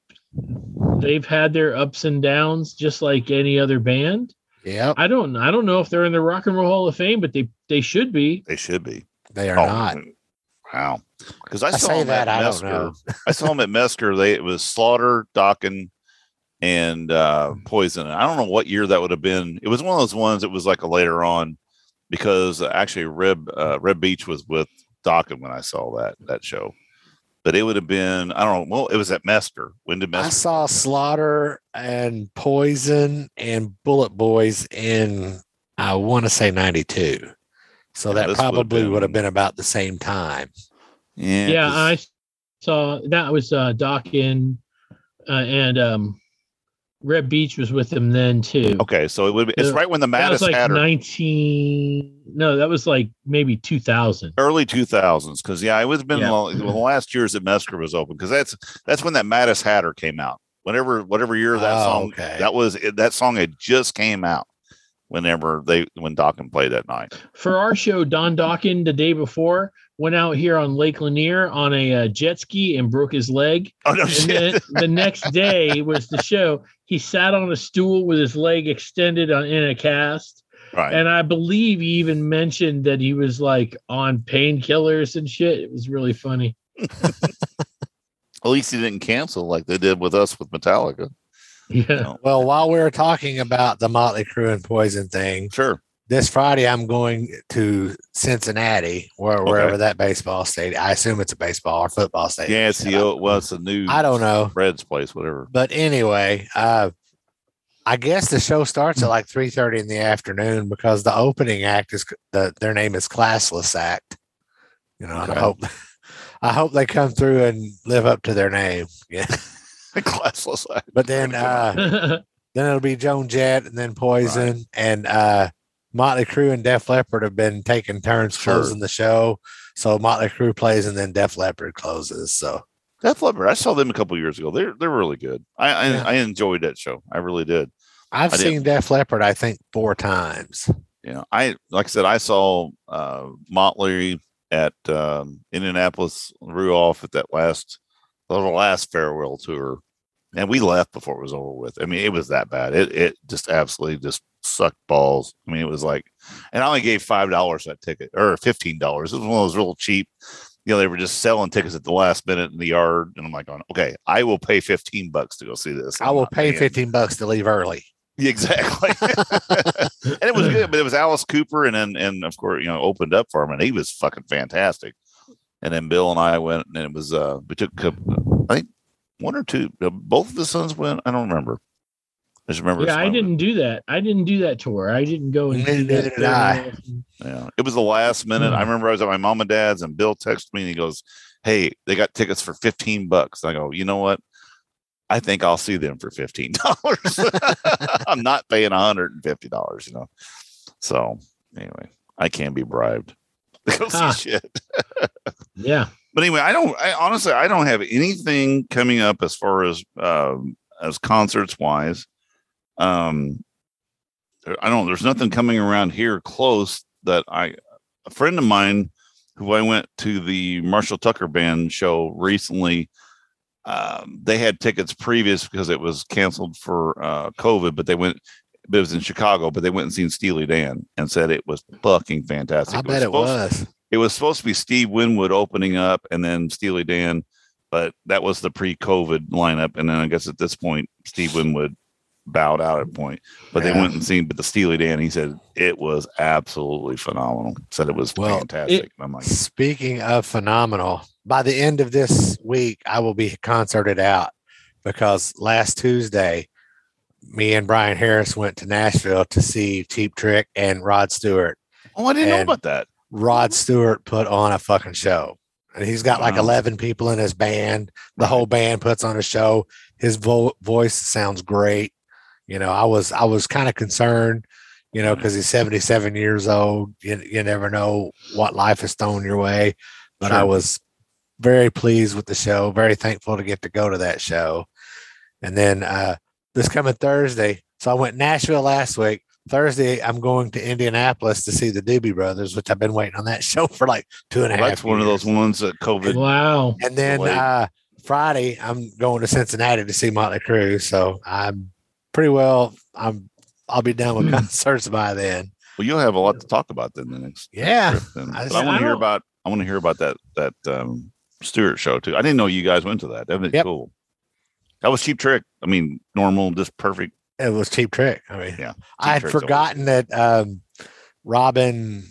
they've had their ups and downs, just like any other band. Yep, I don't I don't know if they're in the Rock and Roll Hall of Fame, but they they should be. They should be. they are Oh, not. Wow. Because I, I saw say him that, at I don't Mesker. know. I saw him at Mesker. They it was Slaughter, Dokken, and uh, Poison. I don't know what year that would have been. It was one of those ones that was like a later on, because actually Reb uh, Reb Beach was with Dokken when I saw that that show. But it would have been I don't know. Well, it was at Mesker. When did Mesker? I saw Slaughter and Poison and Bullet Boys in, I want to say ninety-two. So Yeah, that this would've probably would have been- been about the same time. Yeah, Yeah, 'cause- I saw that was uh Dokken uh, and um Red Beach was with them then too. okay. So it would be. It's Uh, right when the That was Mattis like Hatter. nineteen. No, that was like maybe two thousand. Early two thousands, because yeah, it would have been Yeah. well, the last years that Mesker was open, because that's that's when that Mattis Hatter came out. Whatever whatever year that Oh, song okay. that was, it, that song had just came out. Whenever they when Dokken played that night, For our show, Don Dokken the day before went out here on Lake Lanier on a uh, jet ski and broke his leg. Oh no And shit! then the next day was the show. He sat on a stool with his leg extended on, in a cast. Right. And I believe he even mentioned that he was like on painkillers and shit. It was really funny. At least he didn't cancel like they did with us with Metallica. Yeah. You know? Well, while we were talking about the Motley Crue and Poison thing, Sure. this Friday I'm going to Cincinnati, or wherever Okay. that baseball stadium. I assume it's a baseball or football stadium. Yeah, it's the old, well, it's a new. I don't know. Red's place, whatever. But anyway, uh, I guess the show starts at like three thirty in the afternoon because the opening act is the their name is Classless Act. You know, Okay. I hope I hope they come through and live up to their name. Yeah. Classless. But then uh then it'll be Joan Jett and then Poison Right. and uh Motley Crue and Def Leppard have been taking turns Sure. closing the show. So Motley Crue plays and then Def Leppard closes. So Def Leppard. I saw them a couple years ago. They're they're really good. I I, Yeah. I enjoyed that show. I really did. I've I seen didn't- Def Leppard, I think, four times. You know, I like I said, I saw uh, Motley at um, Indianapolis, Rudolph at that last the last farewell tour, and we left before it was over with. I mean, it was that bad. It it just absolutely just sucked balls. I mean, it was like, and I only gave five dollars that ticket or fifteen dollars. It was one of those real cheap. You know, they were just selling tickets at the last minute in the yard, and I'm like, going, okay, I will pay fifteen bucks to go see this. I I'm will not pay paying- fifteen bucks to leave early. Exactly. And it was good, but it was Alice Cooper, and then and of course, you know, opened up for him, and he was fucking fantastic. And then Bill and I went, and it was uh we took uh, I think one or two, uh, both of the sons went. I don't remember. I just remember. Yeah, I some of it. didn't do that. I didn't do that tour. I didn't go and do Neither that. did I. Yeah, it was the last minute. Hmm. I remember I was at my mom and dad's, and Bill texted me, and he goes, "Hey, they got tickets for fifteen bucks." I go, "You know what? I think I'll see them for fifteen dollars. I'm not paying one hundred fifty dollars, you know." So anyway, I can be bribed to go see Ah. shit. Yeah. But anyway, I don't. I honestly, I don't have anything coming up as far as um, as concerts wise. Um, I don't. There's nothing coming around here close that I. A friend of mine who I went to the Marshall Tucker Band show recently. Um, they had tickets previous because it was canceled for uh, COVID, but they went. It was in Chicago, but they went and seen Steely Dan and said it was fucking fantastic. I bet it supposed- was. It was supposed to be Steve Winwood opening up and then Steely Dan, but that was the pre-COVID lineup. And then I guess at this point, Steve Winwood bowed out at point. But Yeah. they went and seen, but the Steely Dan, he said it was absolutely phenomenal. Said it was Well, fantastic. it- And I'm like, Speaking of phenomenal, by the end of this week, I will be concerted out because last Tuesday, me and Brian Harris went to Nashville to see Cheap Trick and Rod Stewart. oh, I didn't know and- about that. Rod Stewart put on a fucking show. And he's got like Wow. eleven people in his band. The whole band puts on a show. His vo- voice sounds great. You know, I was I was kind of concerned, you know, because he's seventy-seven years old. You, you never know what life is thrown your way. But I Sure. was very pleased with the show, very thankful to get to go to that show. And then uh this coming Thursday, so I went Nashville last week. Thursday, I'm going to Indianapolis to see the Doobie Brothers, which I've been waiting on that show for like two and a Well, half. that's one of those years. ones that COVID. Wow. And then delayed. uh, Friday, I'm going to Cincinnati to see Motley Crue. So I'm pretty well. I'm. I'll be done with Hmm. concerts by then. Well, you'll have a lot to talk about then the next. Yeah. trip then. I- But I, I want to hear don't- about. I want to hear about that that um, Stewart show too. I didn't know you guys went to that. That was Yep. cool. That was Cheap Trick. I mean, normal, just perfect. It was Cheap Trick. I mean, Yeah, I had Trick's always- forgotten that um, Robin.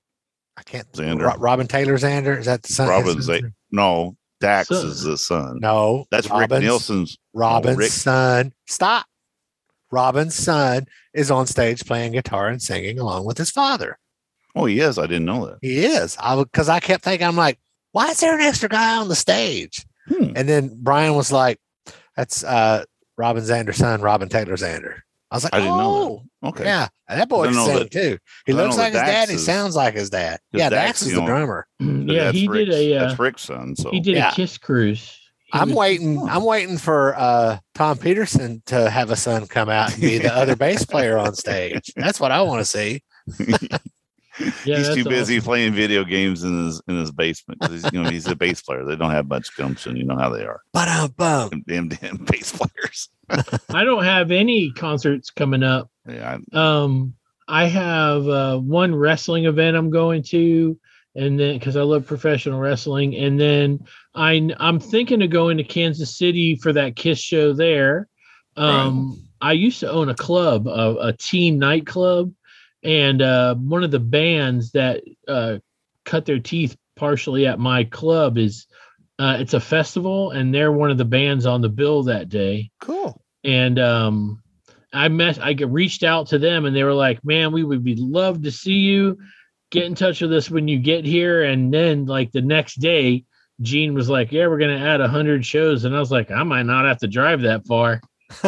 I can't. Xander. Ro- Robin Taylor Xander, is that the son? Robin his Za- son? No, Dax Son. is the son. No, That's Robin's, Rick Nielsen's. Robin's Rick- son. Stop. Robin's son is on stage playing guitar and singing along with his father. Oh, he is. I didn't know that. He is. I because I kept thinking, I'm like, why is there an extra guy on the stage? Hmm. And then Brian was like, that's uh, Robin Zander's son, Robin Taylor Xander. I was like, I didn't know oh, Okay. yeah. And that boy I can know sing that- too. He I looks know like that his dad. Dax He is- sounds like his dad. 'cause Yeah, Dax, Dax is you the know, drummer. But Yeah, that's he Rick's, did a uh, That's Rick's son. So he did Yeah. a Kiss cruise. He I'm was- waiting. Oh. I'm waiting for uh, Tom Peterson to have a son come out and be the other bass player on stage. That's what I want to see. Yeah, he's that's too busy awesome. playing video games in his in his basement. 'Cause He's, you know, he's a bass player. They don't have much gumption. You know how they are. But um, bum. Damn, damn bass players. I don't have any concerts coming up. Yeah, Um, I have uh, one wrestling event I'm going to, and then because I love professional wrestling, and then I I'm thinking of going to Kansas City for that Kiss show there. Um, right. I used to own a club, a, a teen nightclub, and uh, one of the bands that uh, cut their teeth partially at my club is uh, it's a festival, and they're one of the bands on the bill that day. Cool. And um, I met, I reached out to them, and they were like, "Man, we would be love to see you. Get in touch with us when you get here." And then, like the next day, Gene was like, "Yeah, we're gonna add a hundred shows," and I was like, "I might not have to drive that far.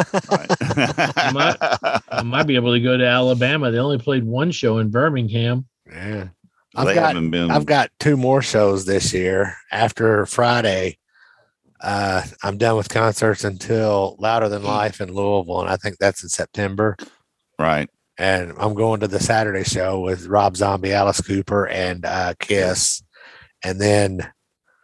I, might, I might be able to go to Alabama." They only played one show in Birmingham. Yeah, Well, I've they got haven't been. I've got two more shows this year. After Friday, uh, I'm done with concerts until Louder Than Life in Louisville, and I think that's in September. Right. And I'm going to the Saturday show with Rob Zombie, Alice Cooper, and uh, Kiss. And then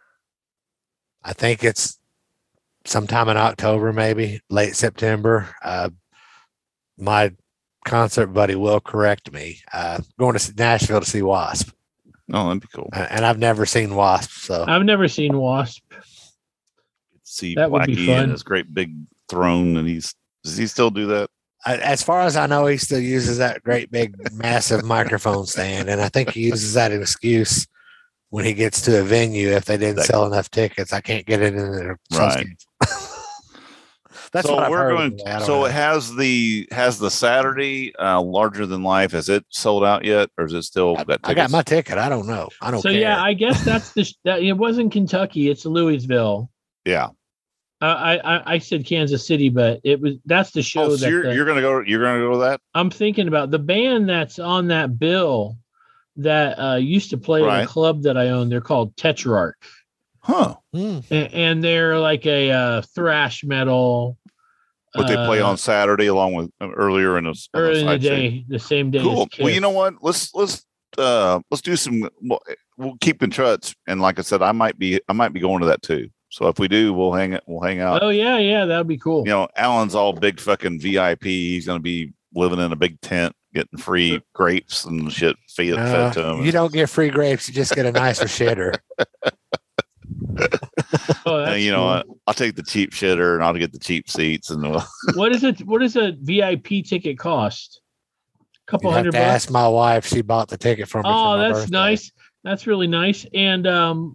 I think it's sometime in October, maybe late September. Uh, my concert buddy will correct me. Uh, going to Nashville to see Wasp. Oh, that'd be cool. And I've never seen Wasp. So I've never seen Wasp. See That would be Blackie fun. and his great big throne, and he's does he still do that? as far as I know, he still uses that great big massive microphone stand. And I think he uses that as an excuse when he gets to a venue. If they didn't That- sell enough tickets, I can't get it in there. Right. That's so what I've we're heard going. anyway. I don't So know. it has the has the Saturday uh, Larger Than Life. Has it sold out yet, or is it still? I, got I got tickets? my ticket. I don't know. I don't So care. yeah, I guess that's the sh- that it wasn't Kentucky. It's Louisville. Yeah. I, I I said Kansas City, but it was that's the show Oh, so that you're the- you're gonna go. You're gonna go to that. I'm thinking about the band that's on that bill that uh, used to play in Right. a club that I own. They're called Tetrarch, Huh. Hmm. and, and they're like a uh, thrash metal. But they play uh, on Saturday along with uh, earlier in the, on early in the side show. day, the same day. Cool. As Kiss. Well, you know what? Let's let's uh let's do some. We'll, we'll keep in touch. And like I said, I might be I might be going to that too. So if we do, we'll hang it. We'll hang out. Oh yeah, yeah, that would be cool. You know, Alan's all big fucking V I P. He's gonna be living in a big tent, getting free grapes and shit fed, Uh, fed to him. you don't get free grapes. You just get a nicer shitter. Oh, Uh, that's you know cool. what? I'll take the cheap shitter and I'll get the cheap seats. And we'll, What is it? What does a V I P ticket cost? A couple You have hundred to bucks. ask my wife. She bought the ticket for me. for Oh, my that's birthday. nice. That's really nice. And um,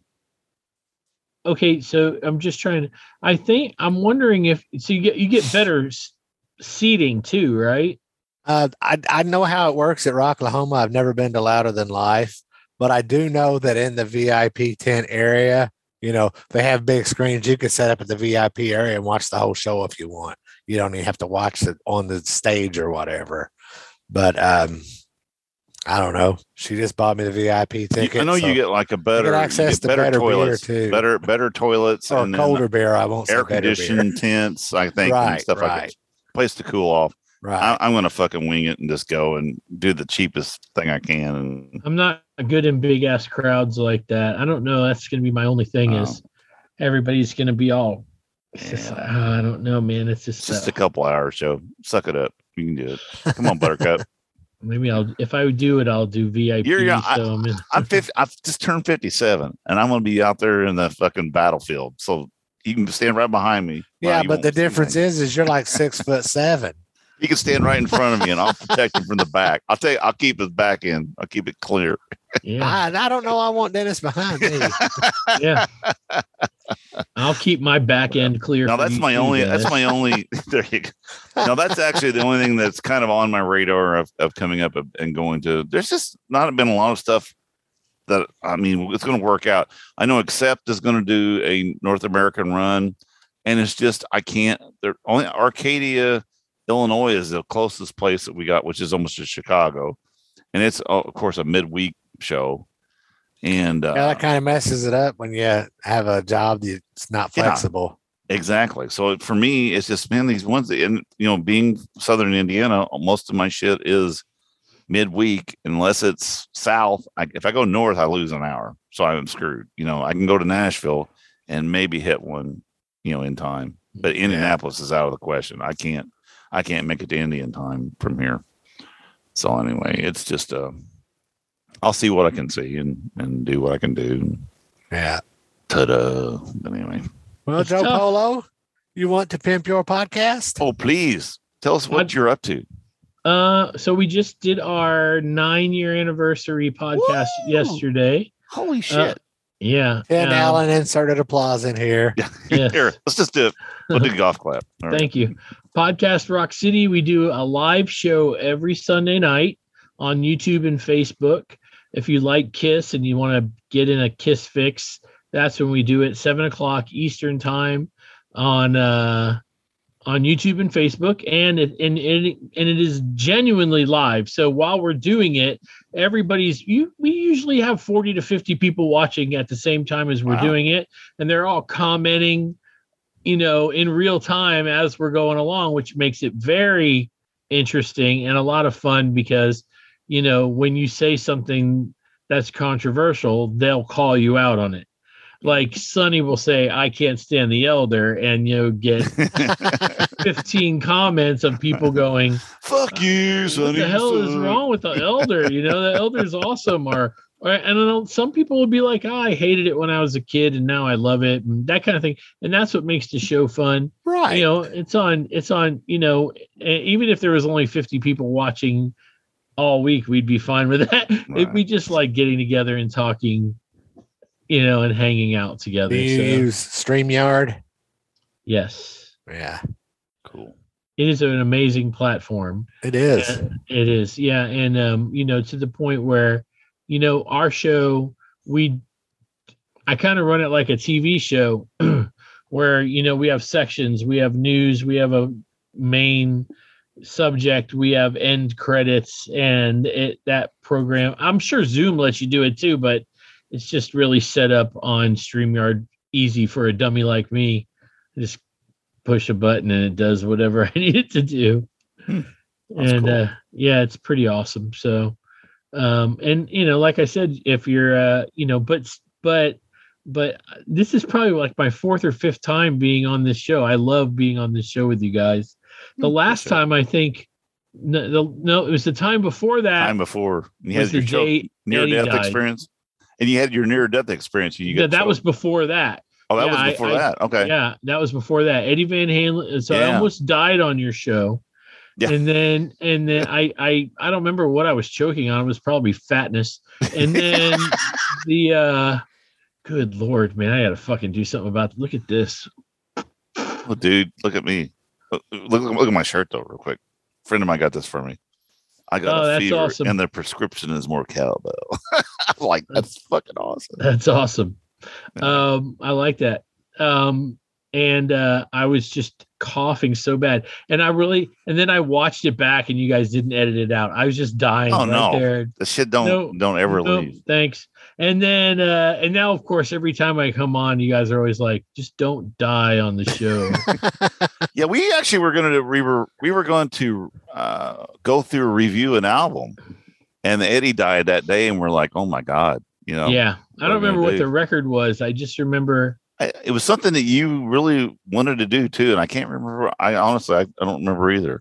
okay, so I'm just trying to. I think I'm wondering if so you get you get better s- seating too, right? Uh, I I know how it works at Rocklahoma. I've never been to Louder Than Life, but I do know that in the V I P tent area, you know, they have big screens. You can set up at the V I P area and watch the whole show if you want. You don't even have to watch it on the stage or whatever. But um, I don't know. She just bought me the V I P ticket. I know so- you get like a better, you access get to better, better beer, toilets, too. better better toilets, or and then colder beer. I won't say air better beer. conditioned tents. I think and Right, stuff like right. that. Place to cool off. Right. I, I'm gonna fucking wing it and just go and do the cheapest thing I can. And I'm not good in big ass crowds like that. I don't know. That's gonna be my only thing Oh. is everybody's gonna be all. It's just Yeah. like, oh, I don't know, man. It's just, it's just uh, a couple hours show. Suck it up. You can do it. Come on, Buttercup. maybe I'll if I would do it, I'll do V I P. You're young. so I'm in. I'm fifty. I've just turned fifty-seven, and I'm gonna be out there in the fucking battlefield. So you can stand right behind me. yeah, Well, you but won't the see difference me. is, is you're like six foot seven. He can stand right in front of me, and I'll protect him from the back. I'll tell you, I'll keep his back in. I'll keep it clear. Yeah, I, I don't know. I want Dennis behind me. yeah. I'll keep my back end clear. No, for that's you my too, only. guys. That's my only. There you go. No, that's actually the only thing that's kind of on my radar of, of coming up and going to. There's just not been a lot of stuff that I mean, it's going to work out. I know Accept is going to do a North American run, and it's just I can't. They're only Arcadia, Illinois is the closest place that we got, which is almost to Chicago, and it's oh, of course a midweek show. And uh, Yeah, that kind of messes it up when you have a job that's not Yeah. flexible. Exactly. So for me, it's just man, these ones that, and you know, being Southern Indiana, most of my shit is midweek, unless it's south. I, if I go north, I lose an hour, so I'm screwed. You know, I can go to Nashville and maybe hit one, you know, in time, but Indianapolis yeah. is out of the question. I can't, I can't make it to Indy in time from here. So anyway, it's just uh, I'll see what I can see and and do what I can do. Yeah. Ta-da! But anyway, well, it's Joe tough. Polo, you want to pimp your podcast? Oh, please tell us what I'd, you're up to. Uh, so we just did our nine year anniversary podcast Woo! yesterday. Holy shit. Uh, yeah. And um, Alan inserted applause in here. Yeah. Yes. Here, let's just do it. We'll do golf clap. All Thank right. you. Podcast Rock City. We do a live show every Sunday night on YouTube and Facebook. If you like Kiss and you want to get in a Kiss fix, that's when we do it. Seven o'clock Eastern time on, uh, on YouTube and Facebook, and it and it and it is genuinely live. So while we're doing it, everybody's you we usually have forty to fifty people watching at the same time as we're wow. doing it, and they're all commenting, you know, in real time as we're going along, which makes it very interesting and a lot of fun because, you know, when you say something that's controversial, they'll call you out on it. Like Sonny will say, I can't stand the Elder, and you know, get fifteen comments of people going, fuck you, Sonny. What the hell son. is wrong with the Elder? You know, the Elder's awesome. Or, or and I know some people would be like, oh, I hated it when I was a kid and now I love it, and that kind of thing. And that's what makes the show fun. Right. You know, it's on, it's on, you know, even if there was only fifty people watching all week, we'd be fine with that. Right. It'd be just like getting together and talking, you know, and hanging out together. Do you so, use StreamYard? Yes. Yeah. Cool. It is an amazing platform. It is. And it is. Yeah. And, um, you know, to the point where, you know, our show, we, I kind of run it like a T V show where, you know, we have sections, we have news, we have a main subject, we have end credits, and it, that program, I'm sure Zoom lets you do it too, but it's just really set up on StreamYard easy for a dummy like me. Just push a button and it does whatever I need it to do. Hmm. And cool. uh, yeah, it's pretty awesome. So, um, and you know, like I said, if you're, uh, you know, but, but, but this is probably like my fourth or fifth time being on this show. I love being on this show with you guys. The hmm, last sure. time I think, no, the, no, it was the time before that. Time before you had your show, near-death experience. And you had your near-death experience. You yeah, that was before that. Oh, that yeah, was before I, that. Okay. Yeah, that was before that. Eddie Van Halen. So yeah. I almost died on your show. Yeah. And then, and then I, I, I don't remember what I was choking on. It was probably fatness. And then the, uh, good Lord, man, I got to fucking do something about it. Look at this. Oh, dude, look at me. Look, look, look at my shirt though, real quick. A friend of mine got this for me. I got oh, a fever, awesome. and the prescription is more cowbell. I'm like, that's fucking awesome. That's awesome. Yeah. Um, I like that. Um, and uh, I was just coughing so bad, and I really, and then I watched it back, and you guys didn't edit it out. I was just dying. Oh right no, there. the shit don't no, don't ever no, leave. Thanks. And then, uh, and now, of course, every time I come on, you guys are always like, just don't die on the show. Yeah, we actually were going to we were we were going to uh, go through a review an album, and Eddie died that day, and we're like, oh my god, you know. Yeah, I don't remember what do? the record was. I just remember I, it was something that you really wanted to do too, and I can't remember. I honestly, I, I don't remember either.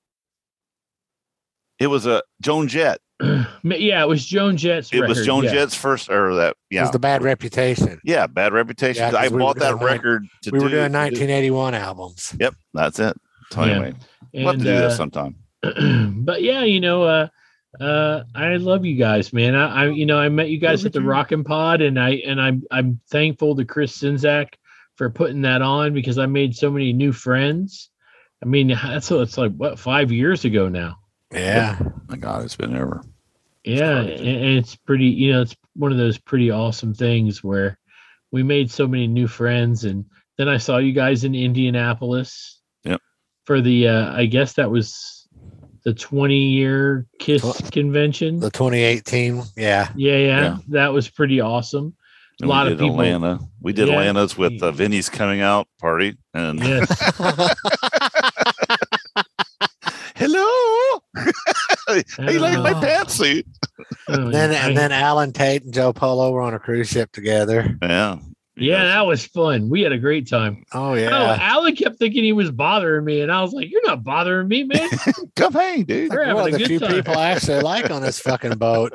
It was a Joan Jett. Yeah, it was Joan Jett's It record. was Joan yeah. Jett's first, or that, yeah. It was the Bad Reputation. Yeah, Bad Reputation. Yeah, I we bought that doing, record to We do, were doing nineteen eighty-one albums. Yep, that's it. So Yeah. anyway, we'll have to do And, this uh, sometime. But yeah, you know, uh, uh, I love you guys, man. I, I you know, I met you guys Love at the you. Rockin' Pod, and I and I'm I'm thankful to Chris Sinzak for putting that on because I made so many new friends. I mean, that's it's like what five years ago now. Yeah. Oh my God, it's been ever. Yeah, crazy. and and it's pretty, you know, it's one of those pretty awesome things where we made so many new friends. And then I saw you guys in Indianapolis. Yep. For the, uh, I guess that was the twenty year KISS Tw- convention. The twenty eighteen. Yeah. Yeah, yeah, Yeah. that was pretty awesome. A And lot we of did people. Atlanta. We did Yeah. Atlanta's with uh, Vinny's coming out party. And Yes. hello. He liked my Oh. pantsuit. Oh, Then I- and then Alan Tate and Joe Polo were on a cruise ship together. Yeah. yeah, that was fun. We had a great time. Oh Oh, yeah. Alan kept thinking he was bothering me, and I was like, "You're not bothering me, man. Come hang, dude. We're You're one having of a the few good time." people I actually like on this fucking boat.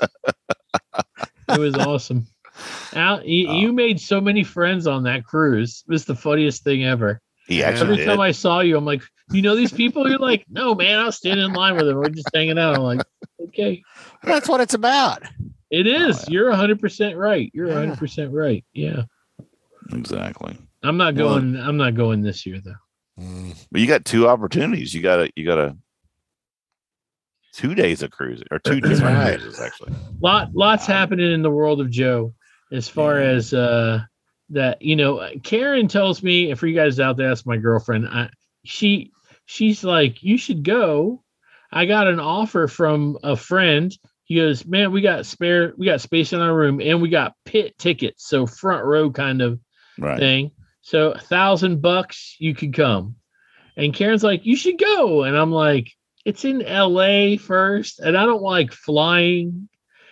It was awesome. Al, you, Oh. you made so many friends on that cruise. It was the funniest thing ever. He Yeah. actually Every did. time I saw you, I'm like, "You know these people?" You're like, "No, man. I was standing in line with them. We're just hanging out." I'm like, "Okay, That's what it's about. it is. yeah. You're one hundred percent right. You're Yeah. one hundred percent right. Yeah." Exactly. I'm not Well- going. I'm not going this year though. Mm. But you got two opportunities. You got a you got a two days of cruising or two That's different right. cruises actually. Lot, lots Wow. happening in the world of Joe, as far Yeah. as uh, that. You know, Karen tells me, and for you guys out there, that's my girlfriend. I, she, she's like, "You should go." I got an offer from a friend. He goes, "Man, we got spare, we got space in our room, and we got pit tickets, so front row kind of Right. thing. So a thousand bucks, you could come." And Karen's like, "You should go." And I'm like, "It's in L A first, and I don't like flying.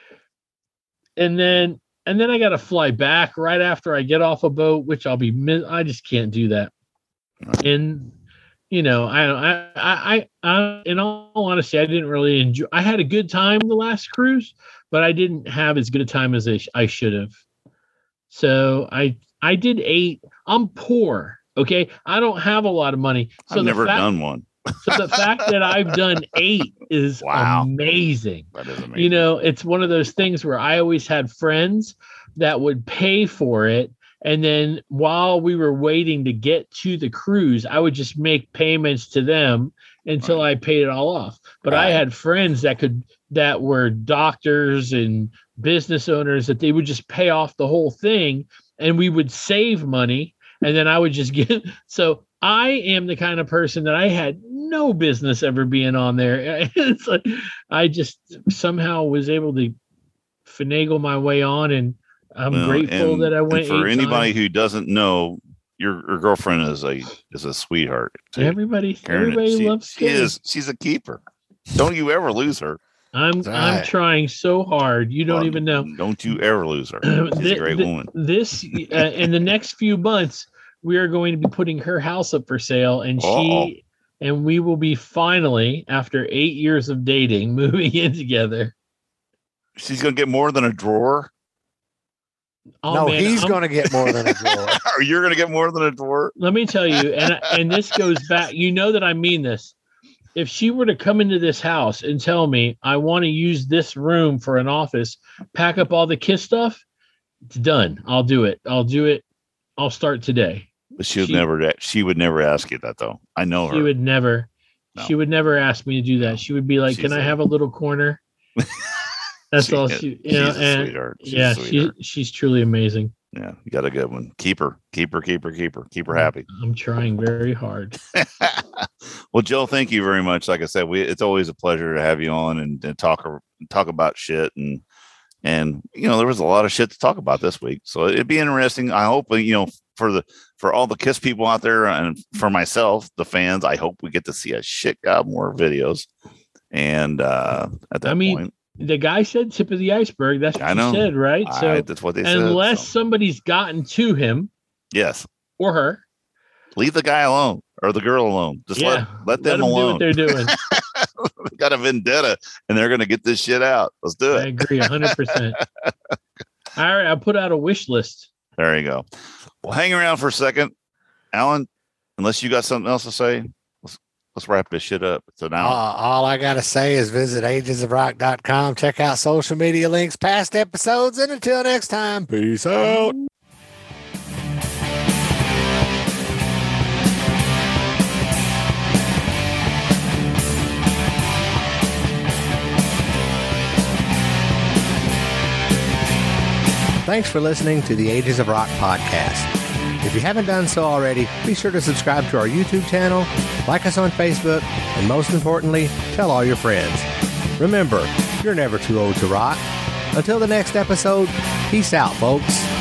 And then, and then I got to fly back right after I get off a boat, which I'll be, mis- I just can't do that." Right. And, you know, I, I, I, I, in all honesty, I didn't really enjoy, I had a good time the last cruise, but I didn't have as good a time as I, sh- I should have. So I, I did eight. I'm poor. Okay. I don't have a lot of money. So I've the never fact, done one. so the fact that I've done eight is Wow. amazing. That is amazing. You know, it's one of those things where I always had friends that would pay for it. And then while we were waiting to get to the cruise, I would just make payments to them until I paid it all off. But I Right. had friends that could, that were doctors and business owners, that they would just pay off the whole thing and we would save money. And then I would just get, so I am the kind of person that I had no business ever being on there. It's like, I just somehow was able to finagle my way on, and I'm Well, grateful and- that I and went. for eight anybody times. who doesn't know, your, your girlfriend is a is a sweetheart. too. everybody, Karen, everybody she, loves she Karen. is she's a keeper. Don't you ever lose her. I'm That's I'm right. trying so hard. You don't Well, even know. Don't you ever lose her. She's Thi- a great thi- woman. This uh, in the next few months, we are going to be putting her house up for sale, and Uh-oh. she and we will be finally, after eight years of dating, moving in together. She's gonna get more than a drawer. Oh, no, man, he's I'm- going to get more than a drawer. or you're gonna get more than a drawer. Let me tell you, and and this goes back. You know that I mean this. If she were to come into this house and tell me I want to use this room for an office, pack up all the Kiss stuff, it's done. I'll do it. I'll do it. I'll start today. But she would She- never. She would never ask you that though. I know She her. would never. No. She would never ask me to do that. She would be like, She's "Can I a- have a little corner?" That's She all is- she. You she's know, a and sweetheart. She's yeah, a she, sweetheart. she's truly amazing. Yeah, you got a good one. Keep her, keep her, keep her, keep her, keep her Mm-hmm. happy. I'm trying very hard. Well, Joe, thank you very much. Like I said, we it's always a pleasure to have you on and, and talk talk about shit and and you know there was a lot of shit to talk about this week, so it'd be interesting. I hope you know for the for all the Kiss people out there and for myself, the fans. I hope we get to see a shit god more videos. And uh, at that I mean, point, The guy said tip of the iceberg. That's what I you know. said, right? I, So that's what they said. unless so, somebody's gotten to him yes, or her, leave the guy alone or the girl alone. Just yeah, let let them do alone. what they're doing. They got a vendetta and they're going to get this shit out. Let's do I it. agree, one hundred percent. All right, I put out a wish list. There you go. Well, hang around for a second, Alan. Unless you got something else to say, let's let's wrap this shit up. So Uh, now, all I got to say is visit ages of rock dot com. Check out social media links, past episodes. And until next time, peace out. Thanks for listening to the Ages of Rock podcast. If you haven't done so already, be sure to subscribe to our YouTube channel, like us on Facebook, and most importantly, tell all your friends. Remember, you're never too old to rock. Until the next episode, peace out, folks.